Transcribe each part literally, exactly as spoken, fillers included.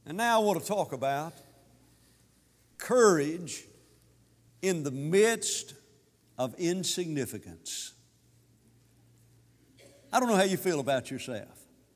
And now I want to talk about courage in the midst of insignificance. I don't know how you feel about yourself.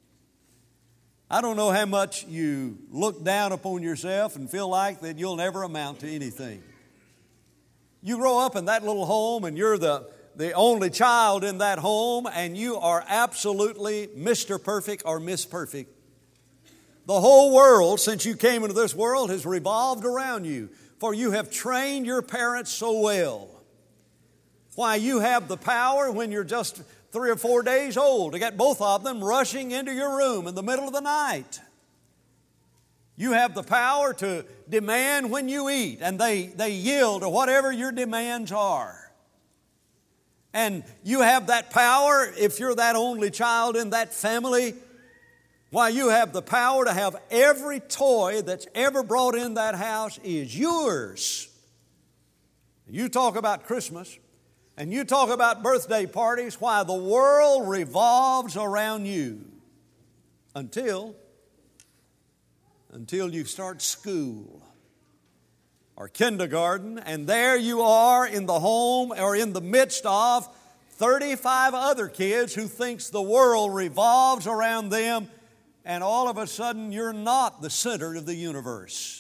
I don't know how much you look down upon yourself and feel like that you'll never amount to anything. You grow up in that little home and you're the, the only child in that home, and you are absolutely Mister Perfect or Miss Perfect. The whole world, since you came into this world, has revolved around you, for you have trained your parents so well. Why, you have the power when you're just three or four days old to get both of them rushing into your room in the middle of the night. You have the power to demand when you eat, and they, they yield to whatever your demands are. And you have that power, if you're that only child in that family, why, you have the power to have every toy that's ever brought in that house is yours. You talk about Christmas, and you talk about birthday parties, why, the world revolves around you until, until you start school or kindergarten, and there you are in the home or in the midst of thirty-five other kids who thinks the world revolves around them, and all of a sudden you're not the center of the universe.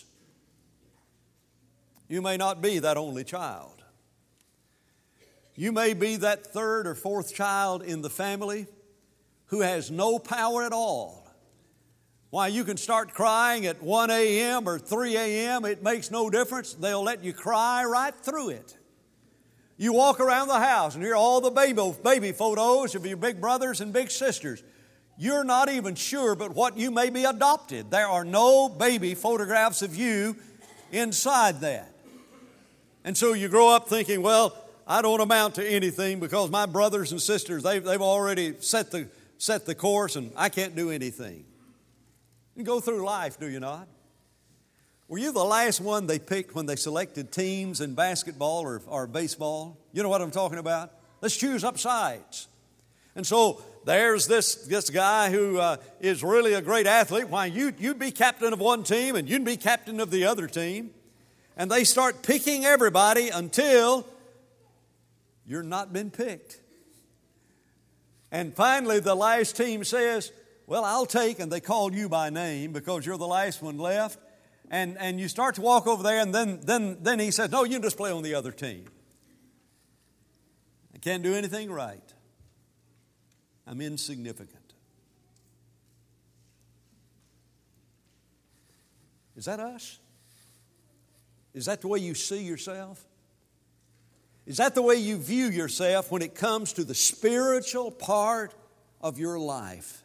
You may not be that only child. You may be that third or fourth child in the family who has no power at all. Why, you can start crying at one a.m. or three a.m. It makes no difference. They'll let you cry right through it. You walk around the house and hear all the baby, baby photos of your big brothers and big sisters. You're not even sure but what you may be adopted. There are no baby photographs of you inside that. And so you grow up thinking, well, I don't amount to anything because my brothers and sisters, they've, they've already set the, set the course and I can't do anything. You go through life, do you not? Were you the last one they picked when they selected teams in basketball or, or baseball? You know what I'm talking about? Let's choose up sides. And so there's this, this guy who uh, is really a great athlete. Why, you, you'd be captain of one team and you'd be captain of the other team. And they start picking everybody until you're not been picked. And finally the last team says, well, I'll take, and they call you by name because you're the last one left. And, and you start to walk over there, and then, then, then he says, no, you can just play on the other team. I can't do anything right. I'm insignificant. Is that us? Is that the way you see yourself? Is that the way you view yourself when it comes to the spiritual part of your life?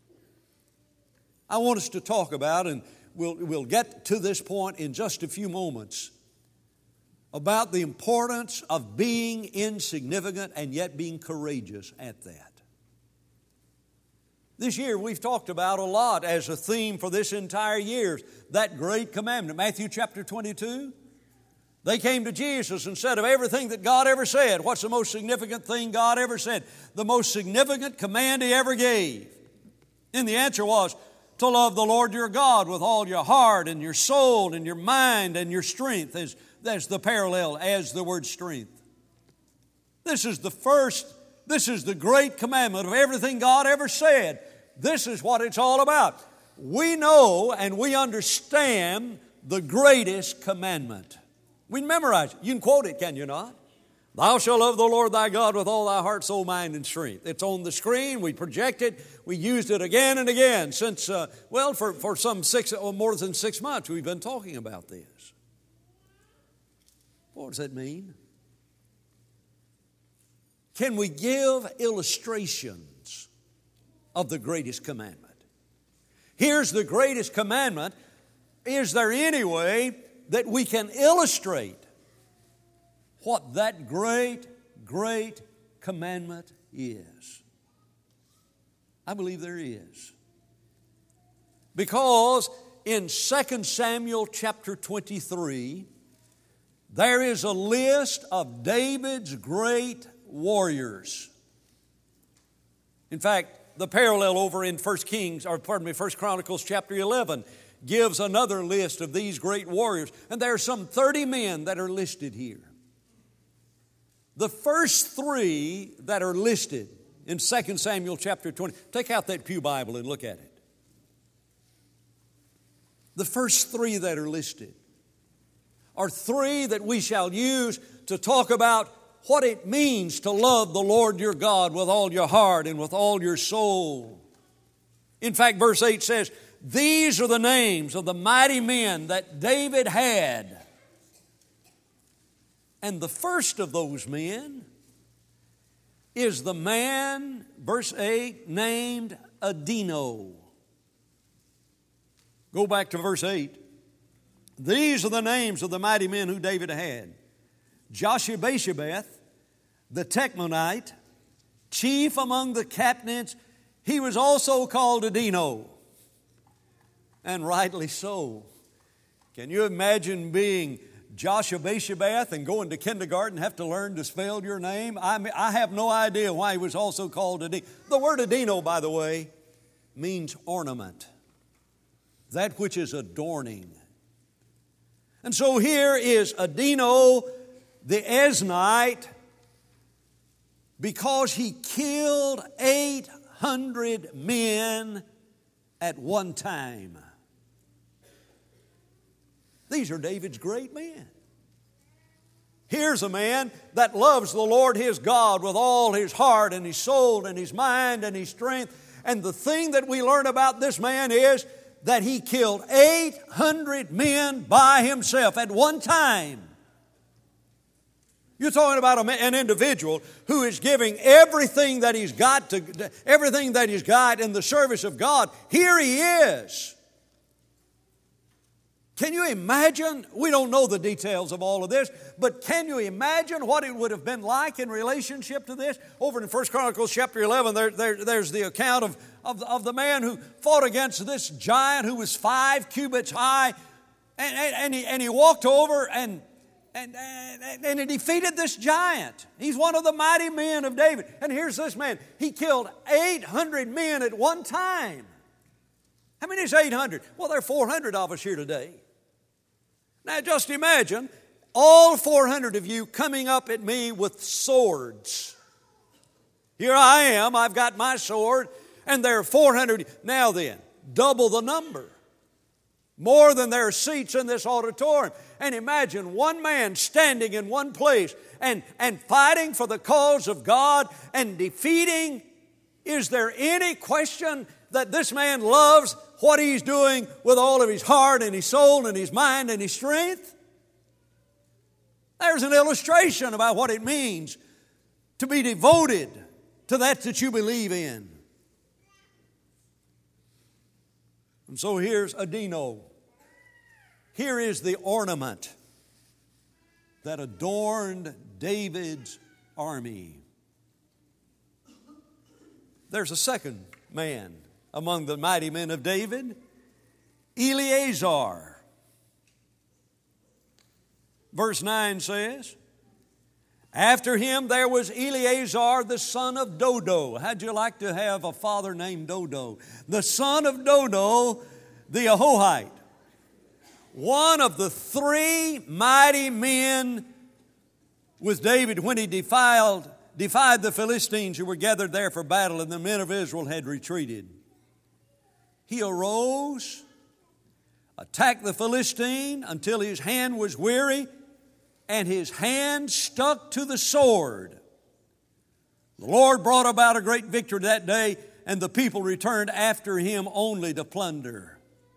I want us to talk about, and we'll, we'll get to this point in just a few moments, about the importance of being insignificant and yet being courageous at that. This year we've talked about a lot as a theme for this entire year, that great commandment. Matthew chapter twenty-two, they came to Jesus and said, of everything that God ever said, what's the most significant thing God ever said? The most significant command He ever gave. And the answer was, to love the Lord your God with all your heart and your soul and your mind and your strength. As, that's the parallel as the word strength. This is the first, this is the great commandment of everything God ever said. This is what it's all about. We know and we understand the greatest commandment. We memorize it. You can quote it, can you not? Thou shalt love the Lord thy God with all thy heart, soul, mind, and strength. It's on the screen. We project it. We used it again and again since, uh, well, for, for some six or more than six months we've been talking about this. What does that mean? Can we give illustrations of the greatest commandment? Here's the greatest commandment. Is there any way that we can illustrate what that great, great commandment is? I believe there is. Because in Second Samuel chapter twenty-three, there is a list of David's great warriors. In fact, the parallel over in First Kings, or pardon me, First Chronicles chapter eleven gives another list of these great warriors. And there are some thirty men that are listed here. The first three that are listed in Second Samuel chapter twenty, take out that Pew Bible and look at it. The first three that are listed are three that we shall use to talk about what it means to love the Lord your God with all your heart and with all your soul. In fact, verse eight says, these are the names of the mighty men that David had. And the first of those men is the man, verse eight, named Adino. Go back to verse eight. These are the names of the mighty men who David had. Joshua-Basshebeth, the Techmonite, chief among the captains. He was also called Adino, and rightly so. Can you imagine being Joshua-Basshebeth and going to kindergarten and have to learn to spell your name? I mean, I have no idea why he was also called Adino. The word Adino, by the way, means ornament, that which is adorning. And so here is Adino the Eznite, because he killed eight hundred men at one time. These are David's great men. Here's a man that loves the Lord his God with all his heart and his soul and his mind and his strength. And the thing that we learn about this man is that he killed eight hundred men by himself at one time. You're talking about a, an individual who is giving everything that he's got to, everything that he's got in the service of God. Here he is. Can you imagine? We don't know the details of all of this, but can you imagine what it would have been like in relationship to this? Over in First Chronicles chapter eleven, there, there, there's the account of, of, of the man who fought against this giant who was five cubits high, and, and, and, he, and he walked over and And, and, and he defeated this giant. He's one of the mighty men of David. And here's this man. He killed eight hundred men at one time. How many is eight hundred? Well, there are four hundred of us here today. Now just imagine all four hundred of you coming up at me with swords. Here I am. I've got my sword. And there are four hundred. Now then, double the number. More than there are seats in this auditorium. And imagine one man standing in one place and, and fighting for the cause of God and defeating. Is there any question that this man loves what he's doing with all of his heart and his soul and his mind and his strength? There's an illustration about what it means to be devoted to that that you believe in. And so here's Adino. Here is the ornament that adorned David's army. There's a second man among the mighty men of David, Eleazar. Verse nine says, after him there was Eleazar the son of Dodo. How'd you like to have a father named Dodo? The son of Dodo, the Ahohite. One of the three mighty men with David when he defiled, defied the Philistines who were gathered there for battle, and the men of Israel had retreated. He arose, attacked the Philistine until his hand was weary, and his hand stuck to the sword. The Lord brought about a great victory that day, and the people returned after him only to plunder.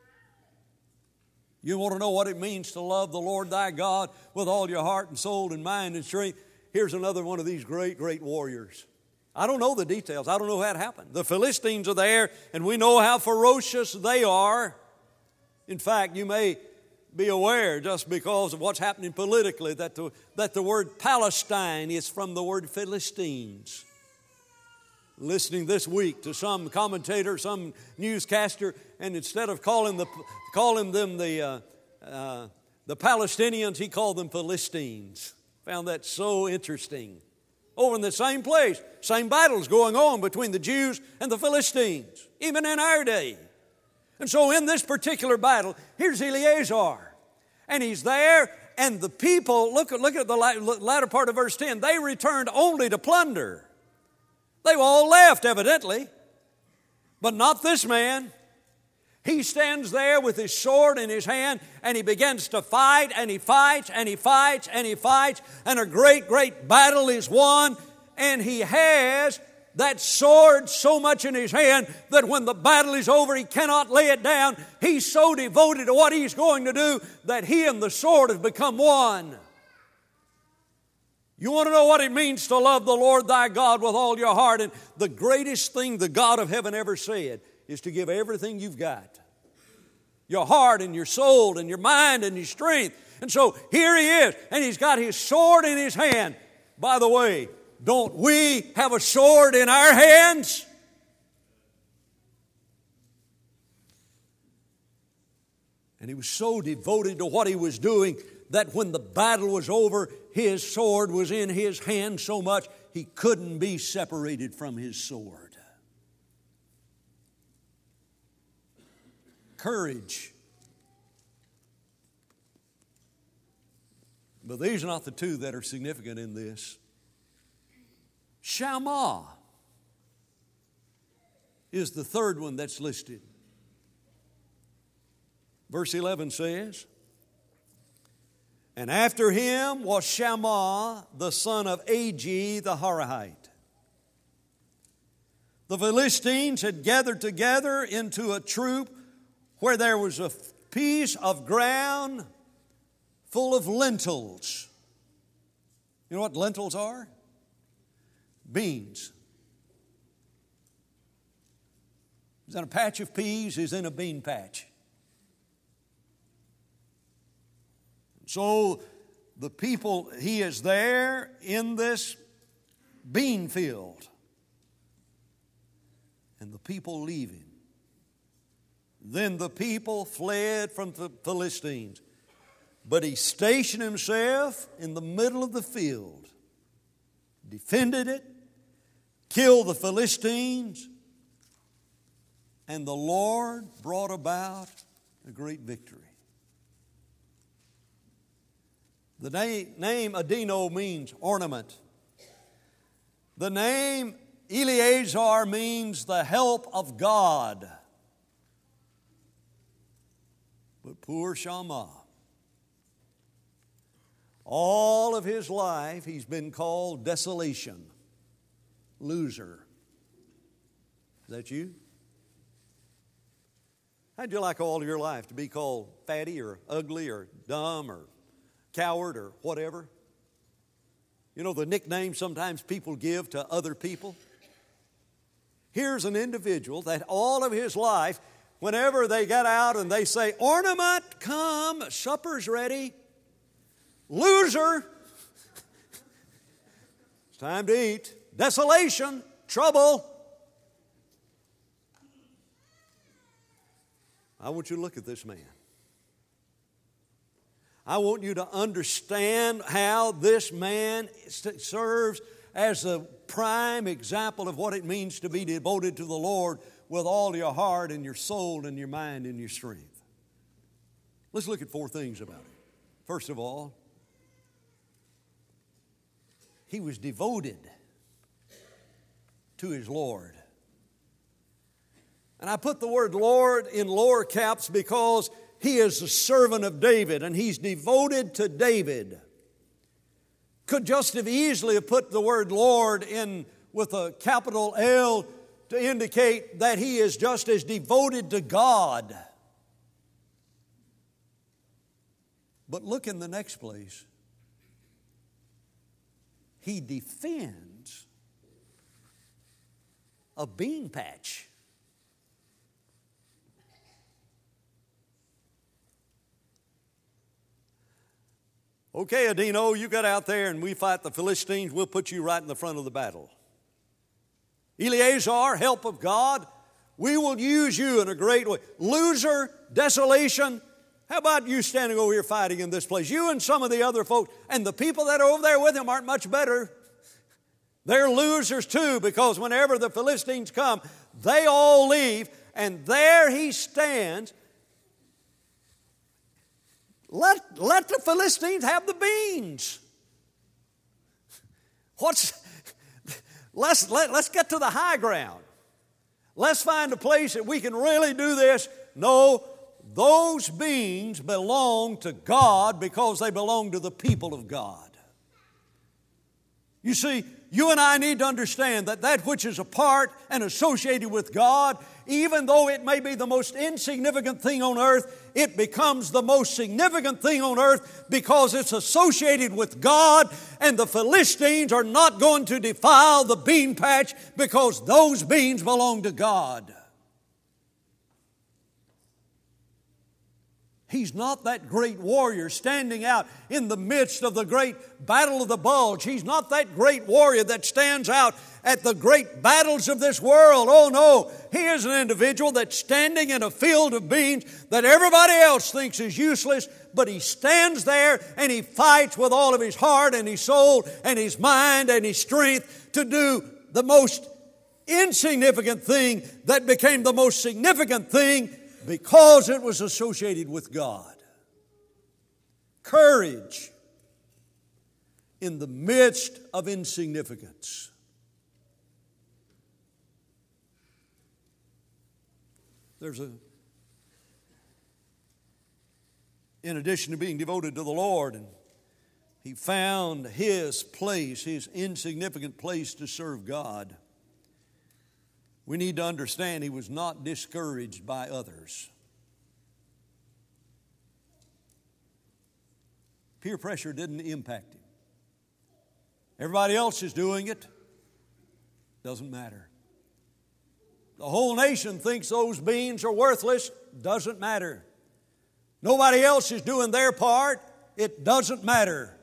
You want to know what it means to love the Lord thy God with all your heart and soul and mind and strength? Here's another one of these great, great warriors. I don't know the details. I don't know how it happened. The Philistines are there, and we know how ferocious they are. In fact, you may be aware, just because of what's happening politically, that the, that the word Palestine is from the word Philistines. Listening this week to some commentator, some newscaster, and instead of calling the calling them the uh, uh, the Palestinians, he called them Philistines. Found that so interesting. over in the same place. Same battles going on between the Jews and the Philistines, even in our day. And so in this particular battle, here's Eleazar. And he's there, and the people, look at, look at the latter part of verse ten, they returned only to plunder. They were all left, evidently. But not this man. He stands there with his sword in his hand, and he begins to fight, and he fights, and he fights, and he fights, and a great, great battle is won, and he has that sword so much in his hand that when the battle is over, he cannot lay it down. He's so devoted to what he's going to do that he and the sword have become one. You want to know what it means to love the Lord thy God with all your heart? And the greatest thing the God of heaven ever said is to give everything you've got. Your heart and your soul and your mind and your strength. And so here he is, and he's got his sword in his hand. By the way, don't we have a sword in our hands? And he was so devoted to what he was doing that when the battle was over, his sword was in his hand so much he couldn't be separated from his sword. Courage. But these are not the two that are significant in this. Shammah is the third one that's listed. Verse eleven says, and after him was Shammah, the son of Agee the Harahite. The Philistines had gathered together into a troop where there was a piece of ground full of lentils. You know what lentils are? Beans. Is in a patch of peas, is in a bean patch. So the people, he is there in this bean field. And the people leave him. Then the people fled from the Philistines. But he stationed himself in the middle of the field, defended it, killed the Philistines, and the Lord brought about a great victory. The name, name Adino means ornament. The name Eleazar means the help of God. But poor Shammah, all of his life he's been called desolation, loser. Is that you? How'd you like all of your life to be called fatty or ugly or dumb or coward or whatever? You know the nicknames sometimes people give to other people? Here's an individual that all of his life, whenever they get out and they say, ornament, come, supper's ready. Loser. It's time to eat. Desolation, trouble. I want you to look at this man. I want you to understand how this man serves as a prime example of what it means to be devoted to the Lord with all your heart and your soul and your mind and your strength. Let's look at four things about it. First of all, he was devoted to his Lord. And I put the word Lord in lower caps because he is a servant of David and he's devoted to David. Could just have easily have put the word Lord in with a capital L to indicate that he is just as devoted to God. But look in the next place. He defends a bean patch. Okay, Adino, you got out there and we fight the Philistines, we'll put you right in the front of the battle. Eleazar, help of God, we will use you in a great way. Loser, desolation, how about you standing over here fighting in this place? You and some of the other folks, and the people that are over there with him aren't much better. They're losers too, because whenever the Philistines come, they all leave, and there he stands. Let, let the Philistines have the beans. What's, let's, let, let's get to the high ground. Let's find a place that we can really do this. No, those beans belong to God because they belong to the people of God. You see, you and I need to understand that that which is a part and associated with God, even though it may be the most insignificant thing on earth, it becomes the most significant thing on earth because it's associated with God, and the Philistines are not going to defile the bean patch because those beans belong to God. He's not that great warrior standing out in the midst of the great battle of the bulge. He's not that great warrior that stands out at the great battles of this world. Oh no, he is an individual that's standing in a field of beans that everybody else thinks is useless, but he stands there and he fights with all of his heart and his soul and his mind and his strength to do the most insignificant thing that became the most significant thing because it was associated with God. Courage in the midst of insignificance. There's a, in addition to being devoted to the Lord, and he found his place, his insignificant place to serve God. We need to understand he was not discouraged by others. Peer pressure didn't impact him. Everybody else is doing it. Doesn't matter. The whole nation thinks those beans are worthless. Doesn't matter. Nobody else is doing their part. It doesn't matter.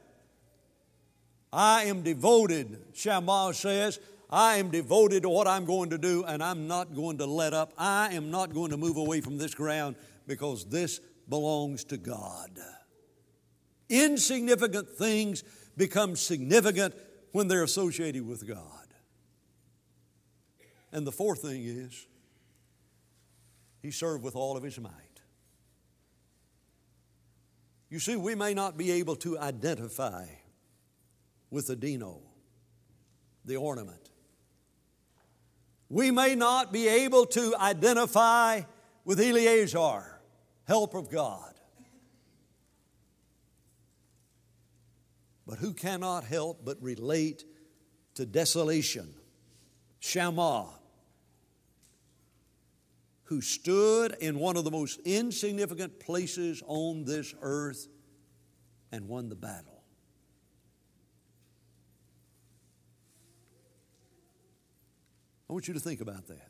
I am devoted, Shammah says, I am devoted to what I'm going to do, and I'm not going to let up. I am not going to move away from this ground because this belongs to God. Insignificant things become significant when they're associated with God. And the fourth thing is, he served with all of his might. You see, we may not be able to identify with the dino, the ornament. We may not be able to identify with Eleazar, helper of God. But who cannot help but relate to desolation? Shammah, who stood in one of the most insignificant places on this earth and won the battle. I want you to think about that.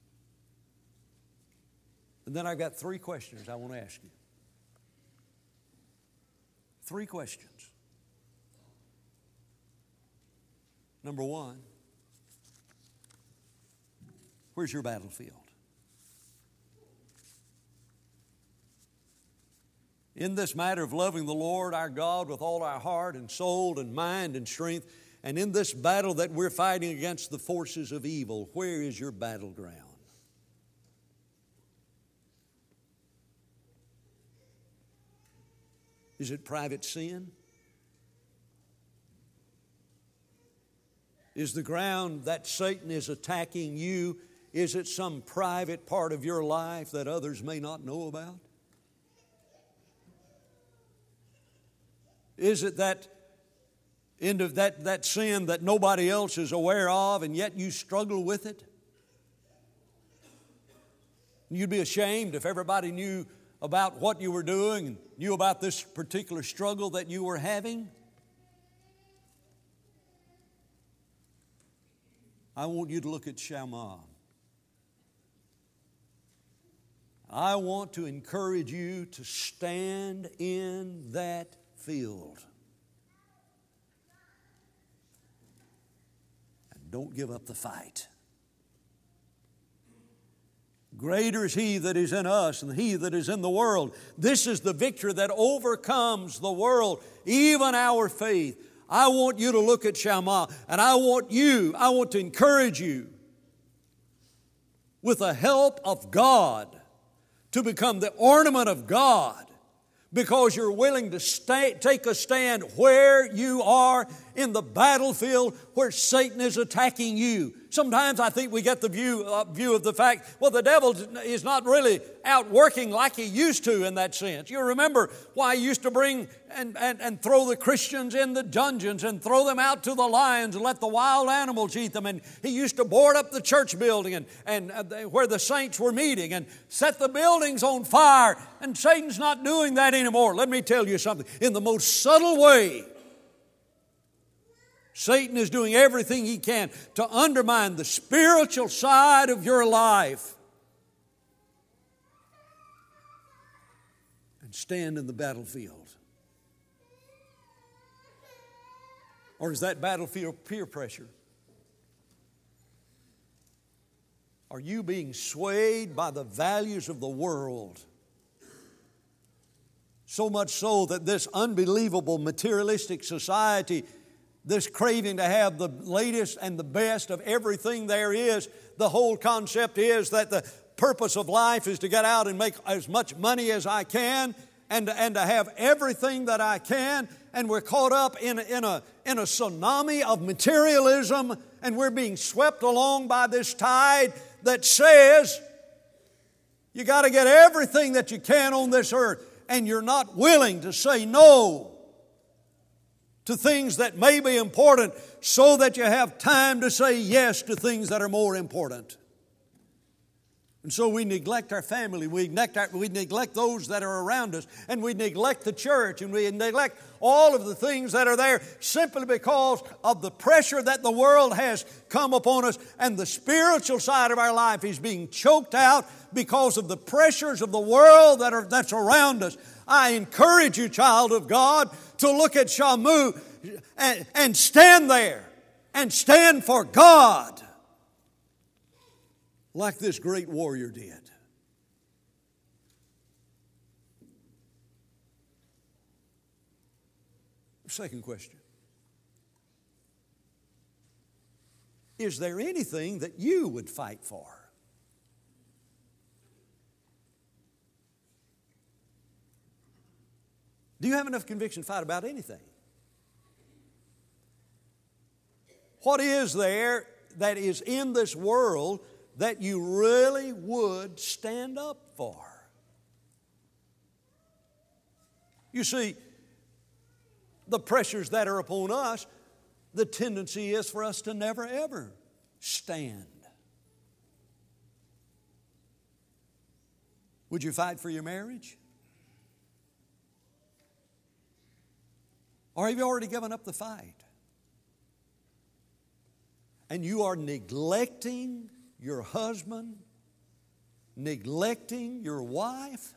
And then I've got three questions I want to ask you. Three questions. Number one, where's your battlefield? In this matter of loving the Lord our God with all our heart and soul and mind and strength, and in this battle that we're fighting against the forces of evil, where is your battleground? Is it private sin? Is the ground that Satan is attacking you, is it some private part of your life that others may not know about? Is it that into that, that sin that nobody else is aware of, and yet you struggle with it? You'd be ashamed if everybody knew about what you were doing and knew about this particular struggle that you were having. I want you to look at Shammah. I want to encourage you to stand in that field. Don't give up the fight. Greater is He that is in us than he that is in the world. This is the victory that overcomes the world, even our faith. I want you to look at Shammah, and I want you, I want to encourage you with the help of God to become the ornament of God, because you're willing to stay, take a stand where you are in the battlefield where Satan is attacking you. Sometimes I think we get the view, uh, view of the fact, well, the devil is not really out working like he used to in that sense. You remember why he used to bring and, and, and throw the Christians in the dungeons and throw them out to the lions and let the wild animals eat them. And he used to board up the church building and, and uh, where the saints were meeting and set the buildings on fire. And Satan's not doing that anymore. Let me tell you something. In the most subtle way, Satan is doing everything he can to undermine the spiritual side of your life. And stand in the battlefield. Or is that battlefield peer pressure? Are you being swayed by the values of the world? So much so that this unbelievable materialistic society, this craving to have the latest and the best of everything there is, the whole concept is that the purpose of life is to get out and make as much money as I can and, and to have everything that I can. And we're caught up in, in, a, in a tsunami of materialism, and we're being swept along by this tide that says you got to get everything that you can on this earth, and you're not willing to say no to things that may be important so that you have time to say yes to things that are more important. And so we neglect our family, we neglect, our, we neglect those that are around us, and we neglect the church, and we neglect all of the things that are there simply because of the pressure that the world has come upon us, and the spiritual side of our life is being choked out because of the pressures of the world that are, that's around us. I encourage you, child of God, to look at Shammah and, and stand there and stand for God like this great warrior did. Second question. Is there anything that you would fight for? Do you have enough conviction to fight about anything? What is there that is in this world that you really would stand up for? You see, the pressures that are upon us, the tendency is for us to never ever stand. Would you fight for your marriage? Or have you already given up the fight? And you are neglecting your husband, neglecting your wife,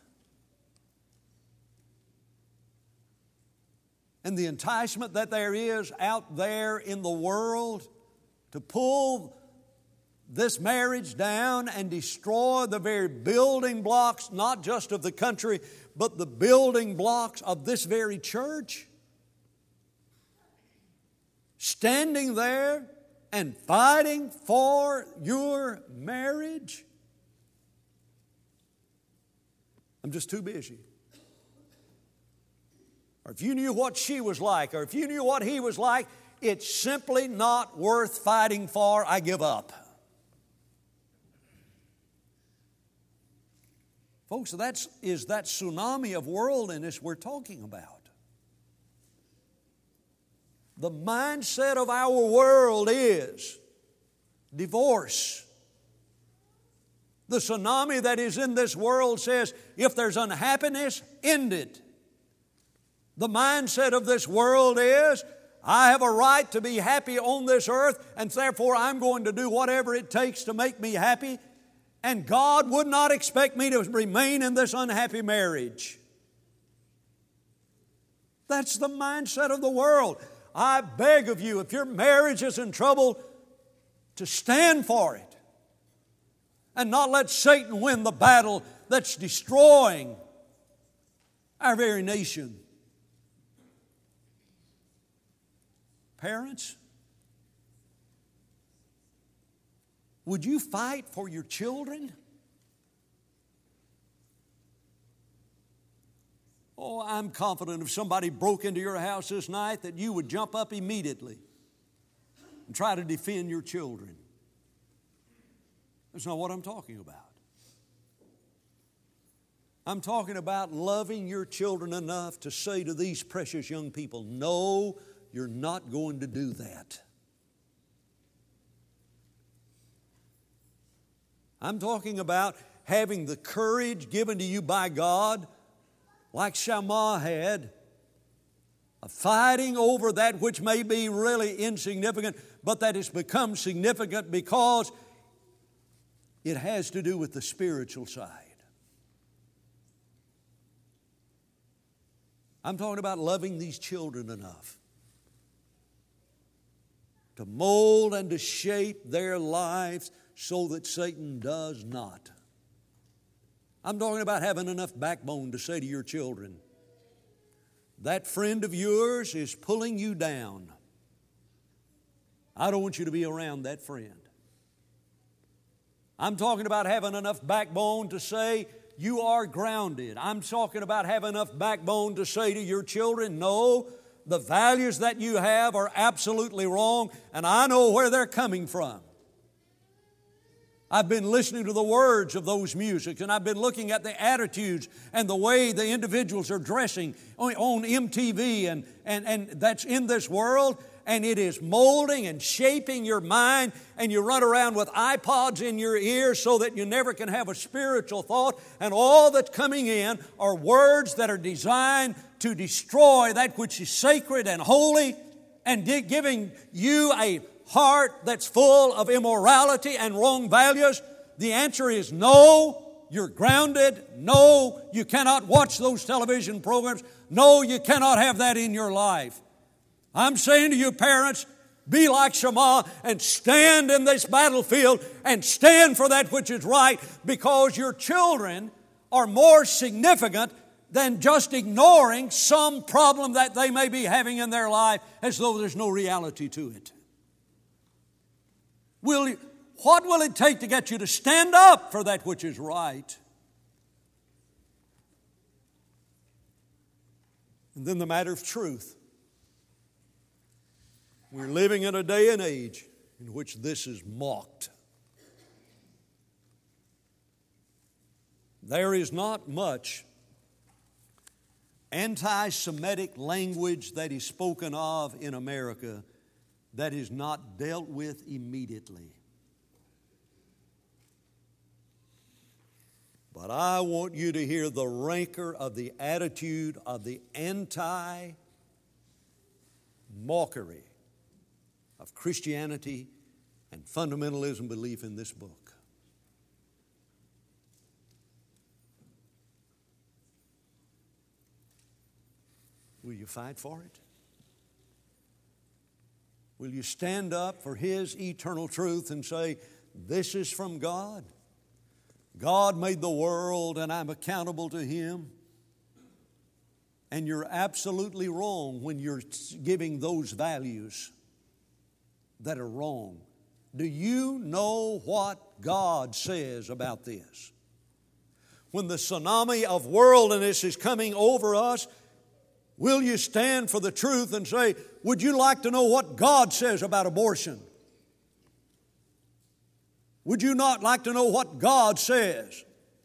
and the enticement that there is out there in the world to pull this marriage down and destroy the very building blocks, not just of the country, but the building blocks of this very church. Standing there and fighting for your marriage? I'm just too busy. Or if you knew what she was like, or if you knew what he was like, it's simply not worth fighting for. I give up. Folks, that is that tsunami of worldliness we're talking about. The mindset of our world is divorce. The tsunami that is in this world says, if there's unhappiness, end it. The mindset of this world is, I have a right to be happy on this earth, and therefore I'm going to do whatever it takes to make me happy. And God would not expect me to remain in this unhappy marriage. That's the mindset of the world. I beg of you, if your marriage is in trouble, to stand for it and not let Satan win the battle that's destroying our very nation. Parents, would you fight for your children? Oh, I'm confident if somebody broke into your house this night that you would jump up immediately and try to defend your children. That's not what I'm talking about. I'm talking about loving your children enough to say to these precious young people, no, you're not going to do that. I'm talking about having the courage given to you by God, like Shammah had, of fighting over that which may be really insignificant, but that has become significant because it has to do with the spiritual side. I'm talking about loving these children enough to mold and to shape their lives so that Satan does not. I'm talking about having enough backbone to say to your children, that friend of yours is pulling you down. I don't want you to be around that friend. I'm talking about having enough backbone to say you are grounded. I'm talking about having enough backbone to say to your children, no, the values that you have are absolutely wrong, and I know where they're coming from. I've been listening to the words of those music, and I've been looking at the attitudes and the way the individuals are dressing on, on M T V and, and, and that's in this world, and it is molding and shaping your mind, and you run around with iPods in your ears so that you never can have a spiritual thought, and all that's coming in are words that are designed to destroy that which is sacred and holy, and giving you a heart that's full of immorality and wrong values. The answer is no, you're grounded. No, you cannot watch those television programs. No, you cannot have that in your life. I'm saying to you, parents, be like Shammah and stand in this battlefield and stand for that which is right, because your children are more significant than just ignoring some problem that they may be having in their life as though there's no reality to it. Will you, what will it take to get you to stand up for that which is right? And then the matter of truth. We're living in a day and age in which this is mocked. There is not much anti-Semitic language that is spoken of in America that is not dealt with immediately. But I want you to hear the rancor of the attitude of the anti-mockery of Christianity and fundamentalism belief in this book. Will you fight for it? Will you stand up for His eternal truth and say, this is from God? God made the world and I'm accountable to Him. And you're absolutely wrong when you're giving those values that are wrong. Do you know what God says about this? When the tsunami of worldliness is coming over us, will you stand for the truth and say, would you like to know what God says about abortion? Would you not like to know what God says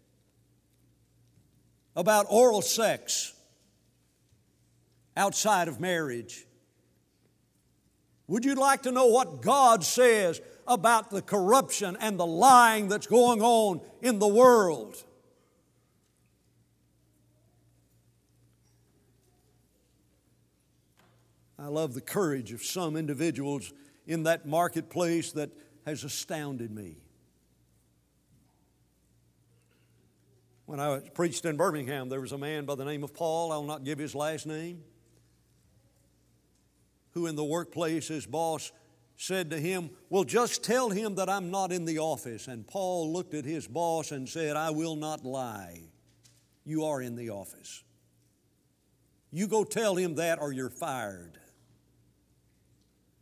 about oral sex outside of marriage? Would you like to know what God says about the corruption and the lying that's going on in the world? I love the courage of some individuals in that marketplace that has astounded me. When I preached in Birmingham, there was a man by the name of Paul, I'll not give his last name, who in the workplace, his boss said to him, well, just tell him that I'm not in the office. And Paul looked at his boss and said, I will not lie. You are in the office. You go tell him that or you're fired.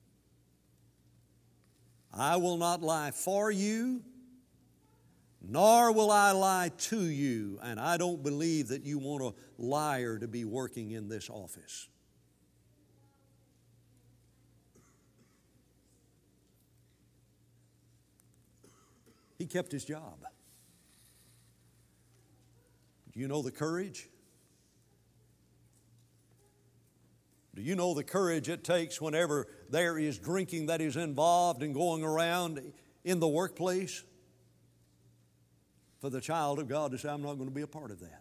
I will not lie for you, nor will I lie to you. And I don't believe that you want a liar to be working in this office. He kept his job. Do you know the courage? Do you know the courage it takes whenever there is drinking that is involved and going around in the workplace? For the child of God to say, I'm not going to be a part of that.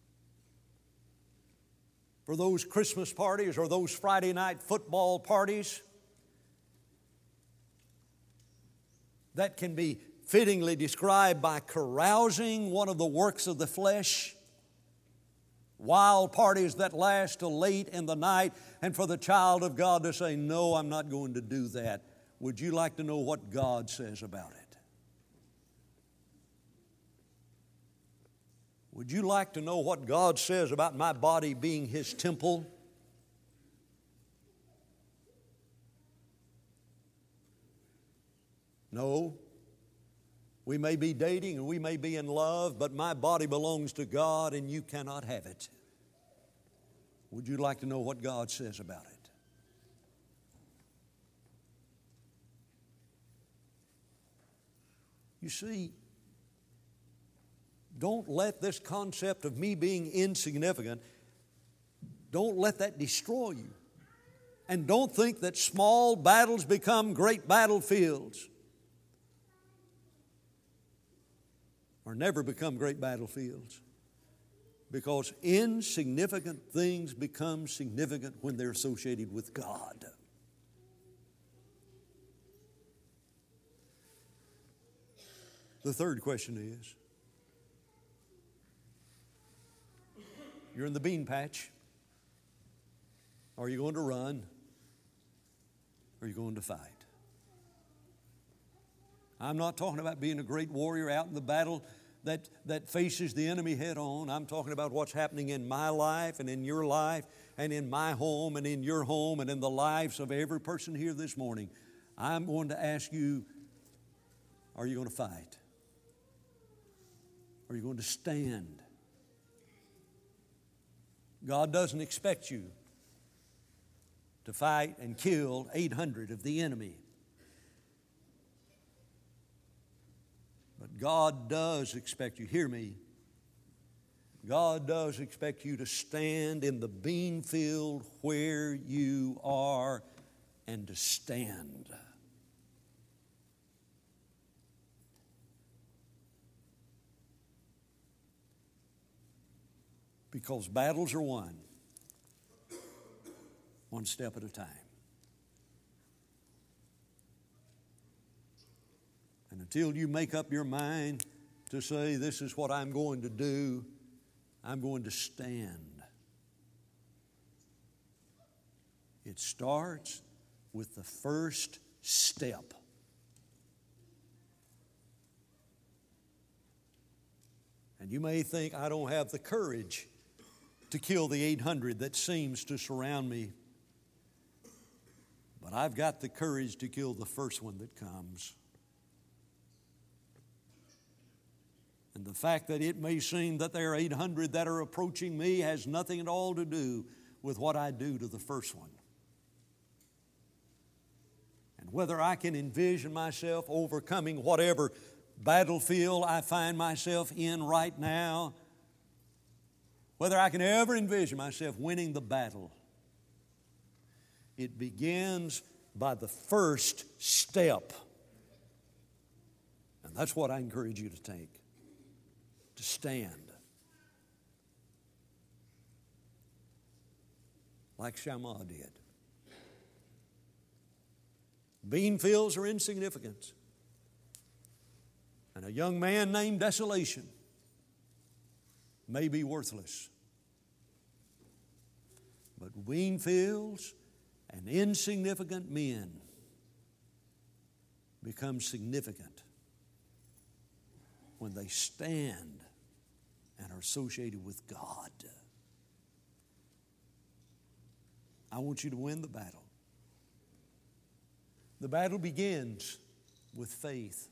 For those Christmas parties or those Friday night football parties that can be fittingly described by carousing, one of the works of the flesh. Wild parties that last till late in the night, and for the child of God to say, no, I'm not going to do that. Would you like to know what God says about it? Would you like to know what God says about my body being His temple? No. We may be dating and we may be in love, but my body belongs to God and you cannot have it. Would you like to know what God says about it? You see, don't let this concept of me being insignificant, don't let that destroy you. And don't think that small battles become great battlefields. Or never become great battlefields. Because insignificant things become significant when they're associated with God. The third question is, you're in the bean patch. Are you going to run? Or are you going to fight? I'm not talking about being a great warrior out in the battle that, that faces the enemy head on. I'm talking about what's happening in my life and in your life and in my home and in your home and in the lives of every person here this morning. I'm going to ask you, are you going to fight? Are you going to stand? God doesn't expect you to fight and kill eight hundred of the enemy. But God does expect you, hear me, God does expect you to stand in the bean field where you are and to stand. Because battles are won one step at a time. And until you make up your mind to say, this is what I'm going to do, I'm going to stand. It starts with the first step. And you may think, I don't have the courage to kill the eight hundred that seems to surround me. But I've got the courage to kill the first one that comes. And the fact that it may seem that there are eight hundred that are approaching me has nothing at all to do with what I do to the first one. And whether I can envision myself overcoming whatever battlefield I find myself in right now, whether I can ever envision myself winning the battle, it begins by the first step. And that's what I encourage you to take. To stand. Like Shammah did. Bean fields are insignificant. And a young man named Desolation may be worthless. But bean fields and insignificant men become significant when they stand and are associated with God. I want you to win the battle. The battle begins with faith.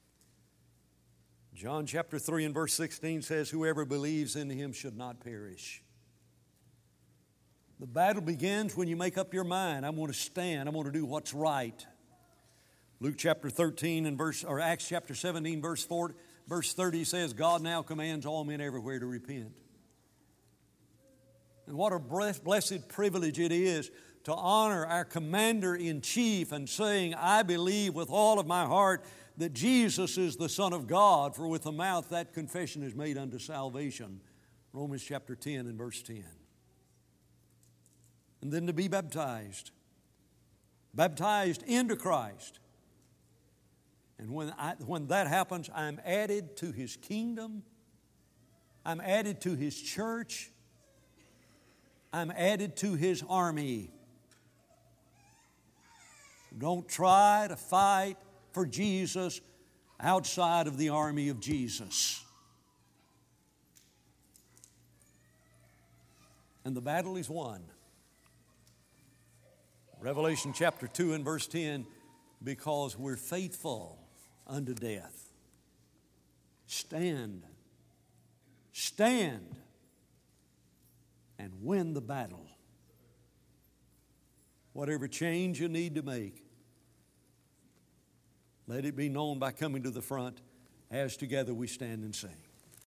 John chapter three and verse sixteen says, whoever believes in Him should not perish. The battle begins when you make up your mind, I'm going to stand, I'm going to do what's right. Luke chapter thirteen and verse, or Acts chapter seventeen, verse forty, verse thirty says, God now commands all men everywhere to repent. And what a blessed privilege it is to honor our commander-in-chief and saying, I believe with all of my heart that Jesus is the Son of God, for with the mouth that confession is made unto salvation. Romans chapter ten and verse ten. And then to be baptized. Baptized into Christ. And when, I, when that happens, I'm added to His kingdom. I'm added to His church. I'm added to His army. Don't try to fight for Jesus outside of the army of Jesus. And the battle is won. Revelation chapter two and verse ten, because we're faithful unto death. Stand. Stand. And win the battle. Whatever change you need to make, let it be known by coming to the front as together we stand and sing.